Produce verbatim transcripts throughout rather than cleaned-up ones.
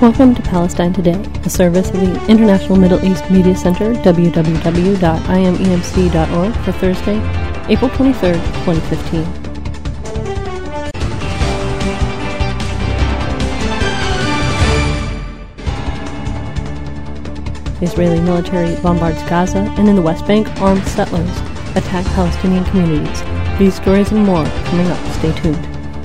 Welcome to Palestine Today, a service of the International Middle East Media Center, w w w dot i m e m c dot org, for Thursday, April twenty-third, twenty fifteen. The Israeli military bombards Gaza, and in the West Bank, armed settlers attack Palestinian communities. These stories and more coming up. Stay tuned.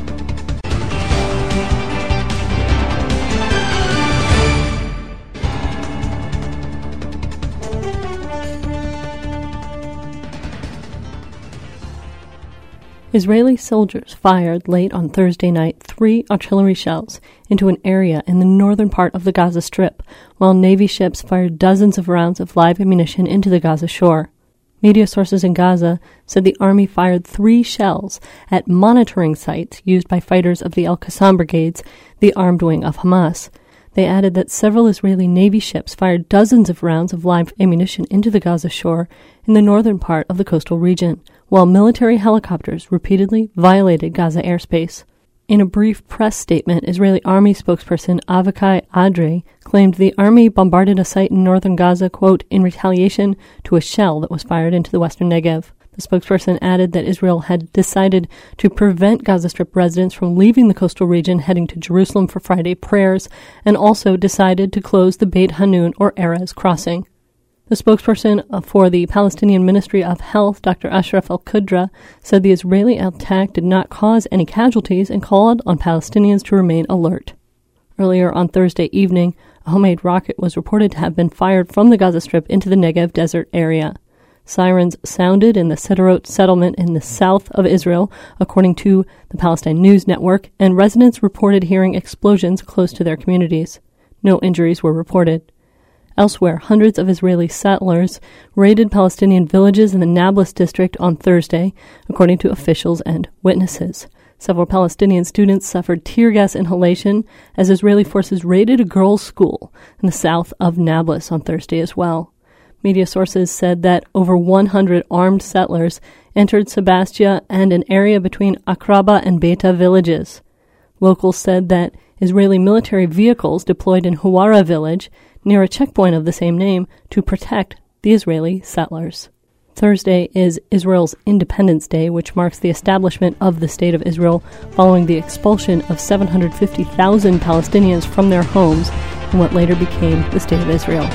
Israeli soldiers fired late on Thursday night three artillery shells into an area in the northern part of the Gaza Strip, while Navy ships fired dozens of rounds of live ammunition into the Gaza shore. Media sources in Gaza said the army fired three shells at monitoring sites used by fighters of the Al-Qassam brigades, the armed wing of Hamas. They added that several Israeli Navy ships fired dozens of rounds of live ammunition into the Gaza shore in the northern part of the coastal region, while military helicopters repeatedly violated Gaza airspace. In a brief press statement, Israeli Army spokesperson Avichai Adri claimed the army bombarded a site in northern Gaza, quote, in retaliation to a shell that was fired into the western Negev. The spokesperson added that Israel had decided to prevent Gaza Strip residents from leaving the coastal region heading to Jerusalem for Friday prayers, and also decided to close the Beit Hanun or Erez crossing. The spokesperson for the Palestinian Ministry of Health, Doctor Ashraf Al-Qudra, said the Israeli attack did not cause any casualties and called on Palestinians to remain alert. Earlier on Thursday evening, a homemade rocket was reported to have been fired from the Gaza Strip into the Negev desert area. Sirens sounded in the Sderot settlement in the south of Israel, according to the Palestine News Network, and residents reported hearing explosions close to their communities. No injuries were reported. Elsewhere, hundreds of Israeli settlers raided Palestinian villages in the Nablus district on Thursday, according to officials and witnesses. Several Palestinian students suffered tear gas inhalation as Israeli forces raided a girls' school in the south of Nablus on Thursday as well. Media sources said that over one hundred armed settlers entered Sebastia and an area between Akraba and Beta villages. Locals said that Israeli military vehicles deployed in Huwara village, near a checkpoint of the same name, to protect the Israeli settlers. Thursday is Israel's Independence Day, which marks the establishment of the State of Israel following the expulsion of seven hundred fifty thousand Palestinians from their homes in what later became the State of Israel.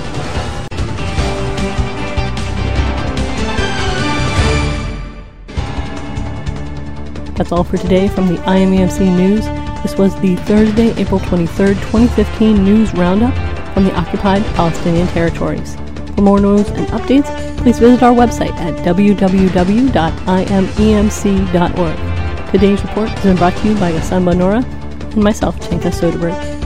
That's all for today from the I M E M C News. This was the Thursday, April twenty-third, twenty fifteen News Roundup from the occupied Palestinian territories. For more news and updates, please visit our website at w w w dot i m e m c dot org. Today's report has been brought to you by Gassan Bonora and myself, Chenka Soderberg.